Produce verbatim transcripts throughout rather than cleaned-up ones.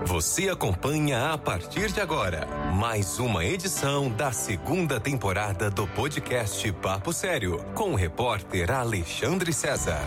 Você acompanha a partir de agora mais uma edição da segunda temporada do podcast Papo Sério, com o repórter Alexandre César.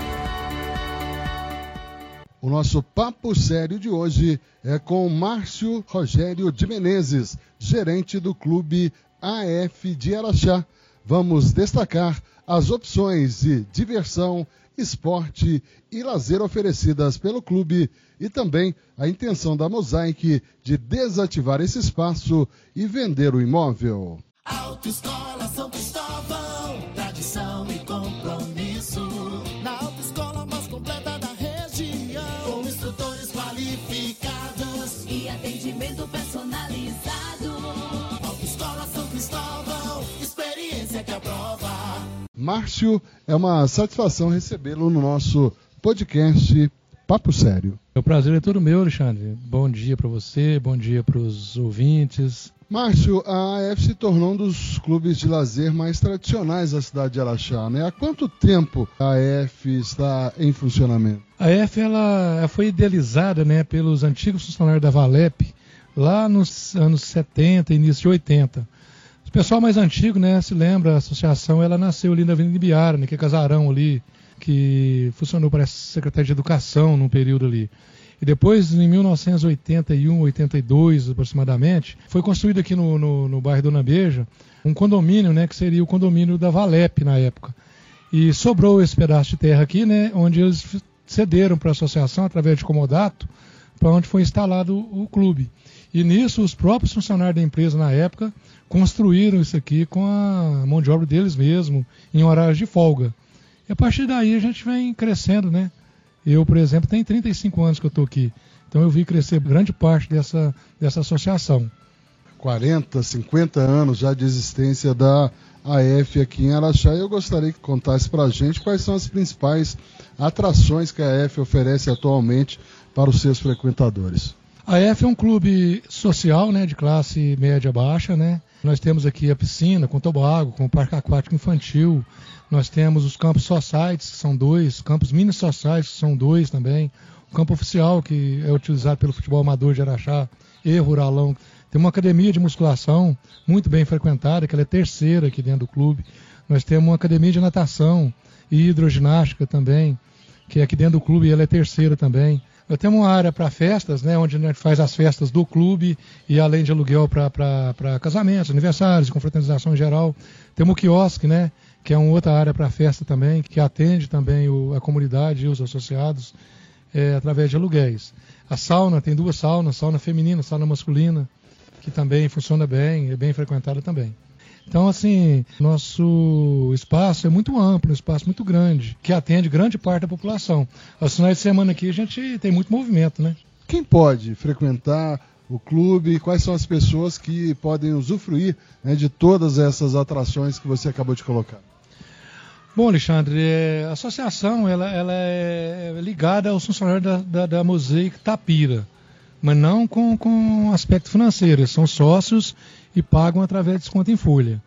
O nosso Papo Sério de hoje é com Márcio Rogério de Menezes, gerente do Clube A F de Araxá. Vamos destacar as opções de diversão, esporte e lazer oferecidas pelo clube e também a intenção da Mosaic de desativar esse espaço e vender o imóvel. Autoescola São Cristóvão, tradição e compromisso. Na autoescola mais completa da região, com instrutores qualificados e atendimento personalizado. Autoescola São Cristóvão, experiência que aprova. Márcio, é uma satisfação recebê-lo no nosso podcast Papo Sério. O prazer é todo meu, Alexandre. Bom dia para você, bom dia para os ouvintes. Márcio, a A F se tornou um dos clubes de lazer mais tradicionais da cidade de Araxá, né? Há quanto tempo a A F está em funcionamento? A A F ela foi idealizada, né, pelos antigos funcionários da Valep, lá nos anos setenta, início de oitenta. O pessoal mais antigo, né, se lembra, a associação ela nasceu ali na Avenida Ibiara, naquele casarão ali, que funcionou para a Secretaria de Educação num período ali. E depois, em mil novecentos e oitenta e um, oitenta e dois aproximadamente, foi construído aqui no, no, no bairro Dona Beija um condomínio, né, que seria o condomínio da Valep na época. E sobrou esse pedaço de terra aqui, né, onde eles cederam para a associação, através de comodato, para onde foi instalado o, o clube. E nisso, os próprios funcionários da empresa na época construíram isso aqui com a mão de obra deles mesmo, em horários de folga. E a partir daí a gente vem crescendo, né? Eu, por exemplo, tenho trinta e cinco anos que eu estou aqui. Então eu vi crescer grande parte dessa, dessa associação. quarenta, cinquenta anos já de existência da A F aqui em Araxá. E eu gostaria que contasse para a gente quais são as principais atrações que a A F oferece atualmente para os seus frequentadores. A A F é um clube social, né, de classe média baixa, né? Nós temos aqui a piscina com toboágua, com o parque aquático infantil. Nós temos os campos societies, que são dois, campos mini societies, que são dois também. O campo oficial, que é utilizado pelo futebol amador de Araxá e Ruralão. Tem uma academia de musculação muito bem frequentada, que ela é terceira aqui dentro do clube. Nós temos uma academia de natação e hidroginástica também, que é aqui dentro do clube e ela é terceira também. Nós temos uma área para festas, né, onde a gente faz as festas do clube e além de aluguel para casamentos, aniversários, confraternização em geral. Temos o quiosque, né, que é uma outra área para festa também, que atende também o, a comunidade e os associados é, através de aluguéis. A sauna, tem duas saunas, sauna feminina, sauna masculina, que também funciona bem, é bem frequentada também. Então, assim, nosso espaço é muito amplo, um espaço muito grande, que atende grande parte da população. Aos finais de semana aqui a gente tem muito movimento, né? Quem pode frequentar o clube? Quais são as pessoas que podem usufruir, né, de todas essas atrações que você acabou de colocar? Bom, Alexandre, é, a associação ela, ela é ligada aos funcionários da, da, da Mosaic Tapira, mas não com, com aspecto financeiro. Eles são sócios e pagam através de desconto em folha.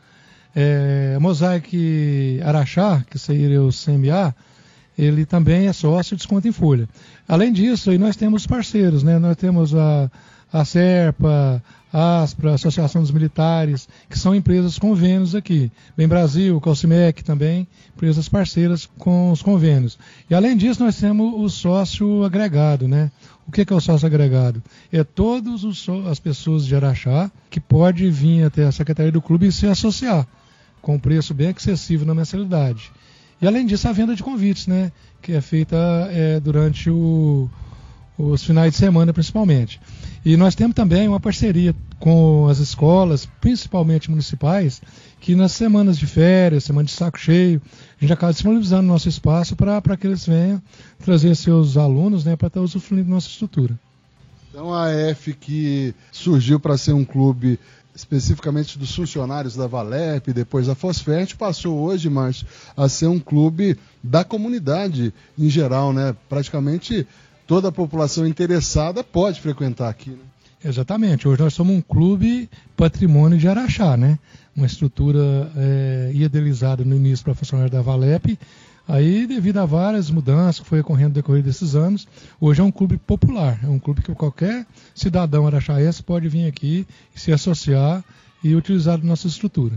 É, a Mosaic Araxá, que seria o C M A, ele também é sócio de desconto em folha. Além disso, aí nós temos parceiros, né? Nós temos a, a Serpa, a Aspra, a Associação dos Militares, que são empresas convênios aqui. Bem Brasil, Calcimec também, empresas parceiras com os convênios. E além disso, nós temos o sócio agregado, né? O que é o sócio agregado? É todas as pessoas de Araxá que podem vir até a Secretaria do Clube e se associar, com um preço bem acessível na mensalidade. E além disso, a venda de convites, né? Que é feita é, durante o, os finais de semana, principalmente. E nós temos também uma parceria com as escolas, principalmente municipais, que nas semanas de férias, semana de saco cheio, a gente acaba disponibilizando nosso espaço para que eles venham trazer seus alunos, né, para estar usufruindo da nossa estrutura. Então a A F, que surgiu para ser um clube especificamente dos funcionários da Valep, depois da Fosfert, passou hoje, mas a ser um clube da comunidade em geral, né? Praticamente toda a população interessada pode frequentar aqui, né? Exatamente. Hoje nós somos um clube patrimônio de Araxá, né? Uma estrutura é, idealizada no início para funcionários da Valep, Aí, devido a várias mudanças que foi ocorrendo no decorrer desses anos, hoje é um clube popular, é um clube que qualquer cidadão araxaense pode vir aqui e se associar e utilizar a nossa estrutura.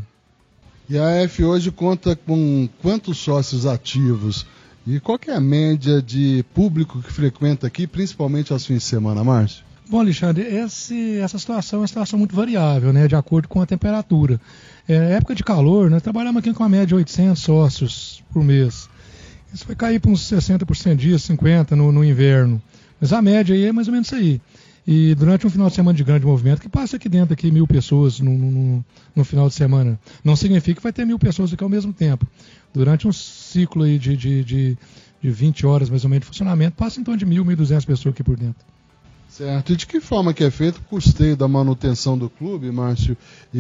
E a A F hoje conta com quantos sócios ativos? E qual que é a média de público que frequenta aqui, principalmente aos fins de semana, Márcio? Bom, Alexandre, esse, essa situação é uma situação muito variável, né, de acordo com a temperatura. É, época de calor, nós trabalhamos aqui com a média de oitocentos sócios por mês. Isso vai cair para uns sessenta por cento dias, cinquenta por cento no, no inverno. Mas a média aí é mais ou menos isso aí. E durante um final de semana de grande movimento, que passa aqui dentro aqui mil pessoas no, no, no final de semana, não significa que vai ter mil pessoas aqui ao mesmo tempo. Durante um ciclo aí de, de, de, de vinte horas mais ou menos de funcionamento, passa em torno de mil, mil e duzentas pessoas aqui por dentro. Certo. E de que forma que é feito o custeio da manutenção do clube, Márcio?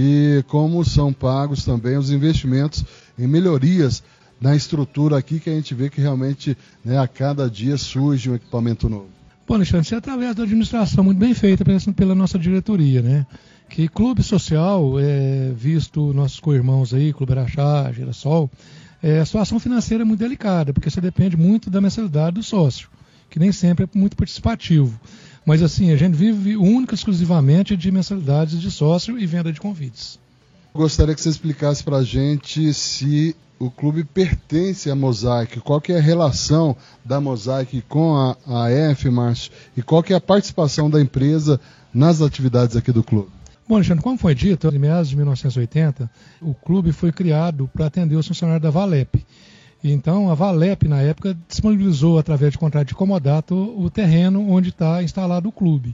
E como são pagos também os investimentos em melhorias na estrutura aqui, que a gente vê que realmente, né, a cada dia surge um equipamento novo? Bom, Alexandre, isso é através da administração muito bem feita pela, pela nossa diretoria, né? Que clube social, é, visto nossos co-irmãos aí, Clube Araxá, Girassol, é, a situação financeira é muito delicada, porque você depende muito da mensalidade do sócio, que nem sempre é muito participativo. Mas assim, a gente vive única e exclusivamente de mensalidades de sócio e venda de convites. Gostaria que você explicasse para a gente se o clube pertence à Mosaic, qual que é a relação da Mosaic com a, a A F, Márcio, e qual que é a participação da empresa nas atividades aqui do clube. Bom, Alexandre, como foi dito, em meados de mil novecentos e oitenta, o clube foi criado para atender os funcionários da Valep. Então, a Valep, na época, disponibilizou, através de contrato de comodato, o terreno onde está instalado o clube.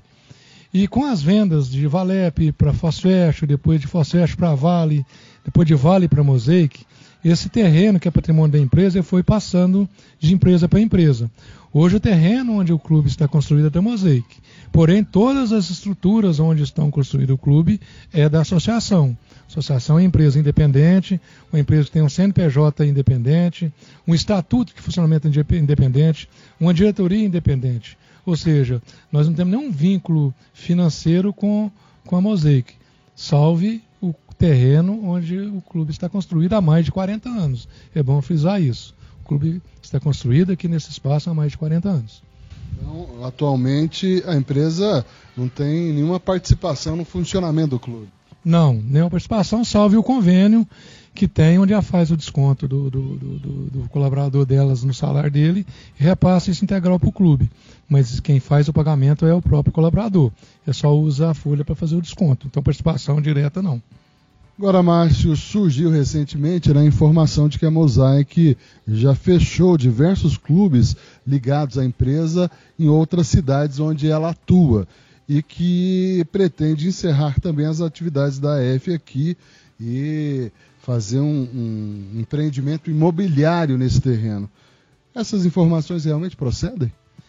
E com as vendas de Valep para Fosfest, depois de Fosfest para Vale, depois de Vale para Mosaic, esse terreno, que é patrimônio da empresa, foi passando de empresa para empresa. Hoje o terreno onde o clube está construído é da Mosaic. Porém, todas as estruturas onde estão construído o clube é da associação. Associação é empresa independente, uma empresa que tem um C N P J independente, um estatuto de funcionamento independente, uma diretoria independente. Ou seja, nós não temos nenhum vínculo financeiro com, com a Mosaic, salve o terreno onde o clube está construído há mais de quarenta anos. É bom frisar isso. O clube está construído aqui nesse espaço há mais de quarenta anos. Então, atualmente, a empresa não tem nenhuma participação no funcionamento do clube? Não, nenhuma participação, salve o convênio que tem, onde ela faz o desconto do, do, do, do colaborador delas no salário dele e repassa isso integral para o clube. Mas quem faz o pagamento é o próprio colaborador. É só usar a folha para fazer o desconto. Então, participação direta não. Agora, Márcio, surgiu recentemente a informação de que a Mosaic já fechou diversos clubes ligados à empresa em outras cidades onde ela atua e que pretende encerrar também as atividades da A F aqui e fazer um, um empreendimento imobiliário nesse terreno. Essas informações realmente procedem?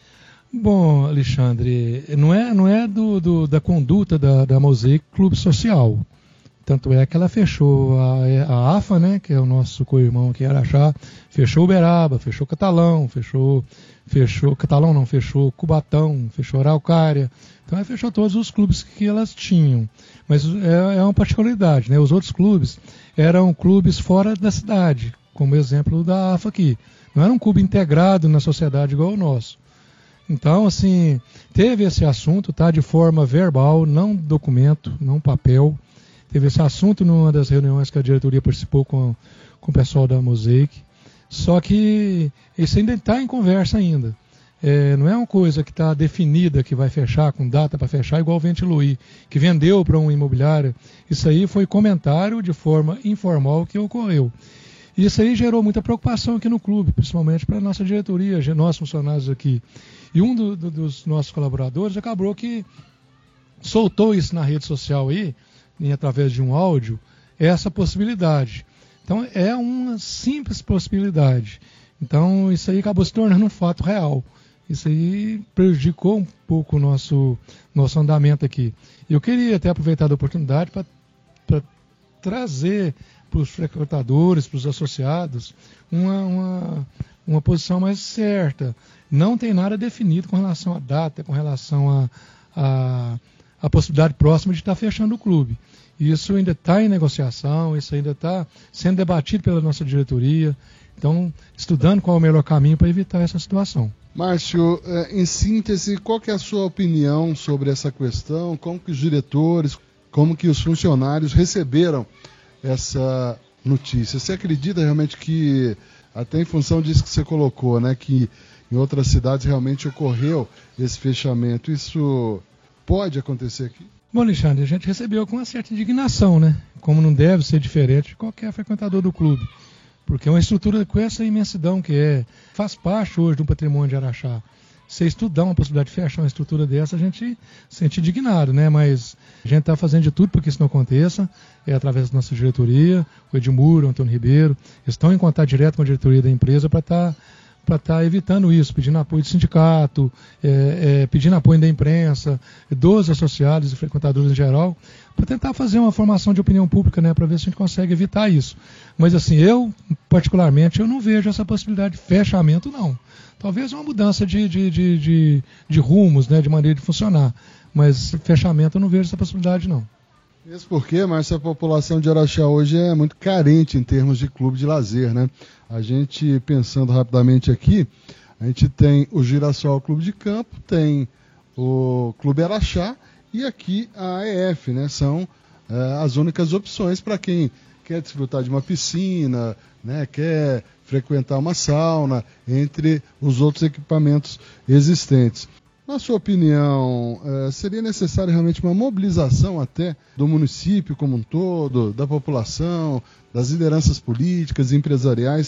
Bom, Alexandre, não é, não é do, do, da conduta da, da Mosaic Clube Social. Tanto é que ela fechou a, a AFA, né, que é o nosso co-irmão aqui em Araxá, fechou Uberaba, fechou Catalão, fechou, fechou Catalão não, fechou Cubatão, fechou Araucária. Então ela fechou todos os clubes que elas tinham. Mas é, é uma particularidade, né? Os outros clubes eram clubes fora da cidade, como exemplo da AFA aqui. Não era um clube integrado na sociedade igual o nosso. Então, assim, teve esse assunto, tá, de forma verbal, não documento, não papel. Teve esse assunto numa das reuniões que a diretoria participou com, com o pessoal da Mosaic. Só que isso ainda está em conversa ainda. É, não é uma coisa que está definida, que vai fechar, com data para fechar, igual o Ventiluí, que vendeu para uma imobiliária. Isso aí foi comentário de forma informal que ocorreu. Isso aí gerou muita preocupação aqui no clube, principalmente para a nossa diretoria, nossos funcionários aqui. E um do, do, dos nossos colaboradores acabou que soltou isso na rede social aí, em, através de um áudio, essa possibilidade. Então é uma simples possibilidade. Então isso aí acabou se tornando um fato real. Isso aí prejudicou um pouco o nosso, nosso andamento aqui. Eu queria até aproveitar a oportunidade para trazer para os frequentadores, para os associados, uma, uma, uma posição mais certa. Não tem nada definido com relação à data, com relação a, a, a possibilidade próxima de estar fechando o clube. Isso ainda está em negociação, isso ainda está sendo debatido pela nossa diretoria. Então, estudando qual é o melhor caminho para evitar essa situação. Márcio, em síntese, qual que é a sua opinião sobre essa questão? Como que os diretores, como que os funcionários receberam essa notícia? Você acredita realmente que, até em função disso que você colocou, né, que em outras cidades realmente ocorreu esse fechamento, isso pode acontecer aqui? Bom, Alexandre, a gente recebeu com uma certa indignação, né? Como não deve ser diferente de qualquer frequentador do clube. Porque é uma estrutura com essa imensidão que é, faz parte hoje do patrimônio de Araxá. Se estudar uma possibilidade de fechar uma estrutura dessa, a gente se sente indignado, né? Mas a gente está fazendo de tudo para que isso não aconteça, é através da nossa diretoria, o Edmuro, o Antônio Ribeiro, estão em contato direto com a diretoria da empresa para estar para estar evitando isso, pedindo apoio do sindicato, é, é, pedindo apoio da imprensa, dos associados e frequentadores em geral, para tentar fazer uma formação de opinião pública, né, para ver se a gente consegue evitar isso. Mas assim, eu, particularmente, eu não vejo essa possibilidade de fechamento, não. Talvez uma mudança de, de, de, de, de rumos, né, de maneira de funcionar, mas fechamento eu não vejo essa possibilidade, não. Mesmo porque, Márcio, a população de Araxá hoje é muito carente em termos de clube de lazer, né? A gente, pensando rapidamente aqui, a gente tem o Girassol Clube de Campo, tem o Clube Araxá e aqui a A E F, né? São é, as únicas opções para quem quer desfrutar de uma piscina, né? Quer frequentar uma sauna, entre os outros equipamentos existentes. Na sua opinião, seria necessário realmente uma mobilização até do município como um todo, da população, das lideranças políticas e empresariais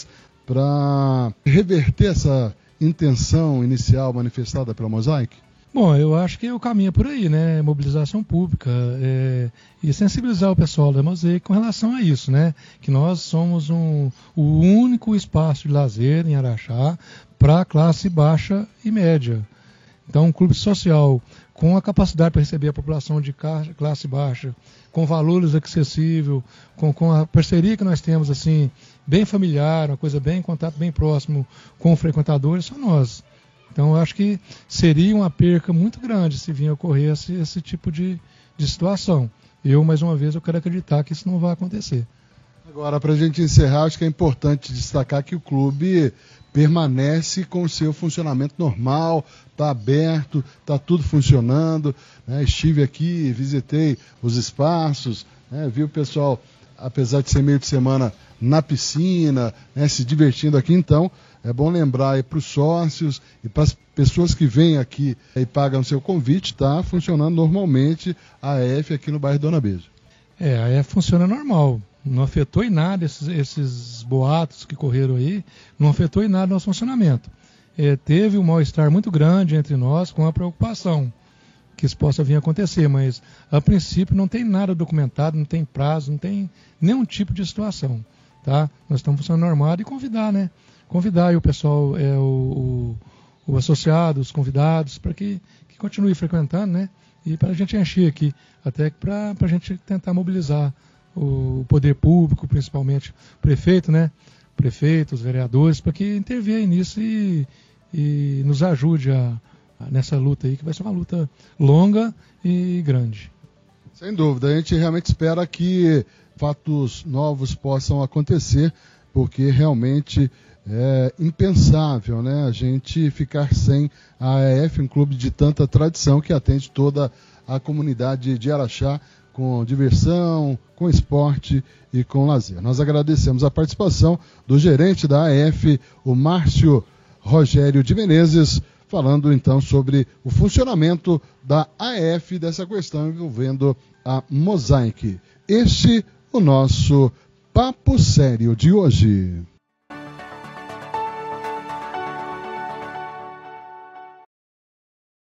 para reverter essa intenção inicial manifestada pela Mosaic? Bom, eu acho que o caminho é por aí, né? Mobilização pública é, e sensibilizar o pessoal da Mosaic com relação a isso, né? Que nós somos um, o único espaço de lazer em Araxá para a classe baixa e média. Então, um clube social com a capacidade para receber a população de classe baixa, com valores acessíveis, com, com a parceria que nós temos, assim, bem familiar, uma coisa bem, contato bem próximo com frequentadores, são nós. Então, eu acho que seria uma perca muito grande se vir a ocorrer esse, esse tipo de, de situação. Eu, mais uma vez, eu quero acreditar que isso não vai acontecer. Agora, para a gente encerrar, acho que é importante destacar que o clube permanece com o seu funcionamento normal, está aberto, está tudo funcionando, né? Estive aqui, visitei os espaços, né? Vi o pessoal, apesar de ser meio de semana, na piscina, né? Se divertindo aqui. Então, é bom lembrar para os sócios e para as pessoas que vêm aqui e pagam seu convite, está funcionando normalmente a A E F aqui no bairro Dona Beija. É, a A E F funciona normal. Não afetou em nada esses, esses boatos que correram aí, não afetou em nada o nosso funcionamento. É, teve um mal-estar muito grande entre nós com a preocupação que isso possa vir a acontecer, mas a princípio não tem nada documentado, não tem prazo, não tem nenhum tipo de situação. Tá? Nós estamos funcionando normal e convidar, né? Convidar aí o pessoal, é, o, o, o associado, os convidados, para que, que continue frequentando, né? E para a gente encher aqui, até para a gente tentar mobilizar o poder público, principalmente o prefeito, né? Prefeito, os vereadores, para que intervenham nisso e, e nos ajude a, a, nessa luta aí, que vai ser uma luta longa e grande. Sem dúvida, a gente realmente espera que fatos novos possam acontecer, porque realmente é impensável, né, a gente ficar sem a A E F, um clube de tanta tradição que atende toda a comunidade de Araxá, com diversão, com esporte e com lazer. Nós agradecemos a participação do gerente da A E F, o Márcio Rogério de Menezes, falando então sobre o funcionamento da A E F, dessa questão envolvendo a Mosaic. Este o nosso Papo Sério de hoje.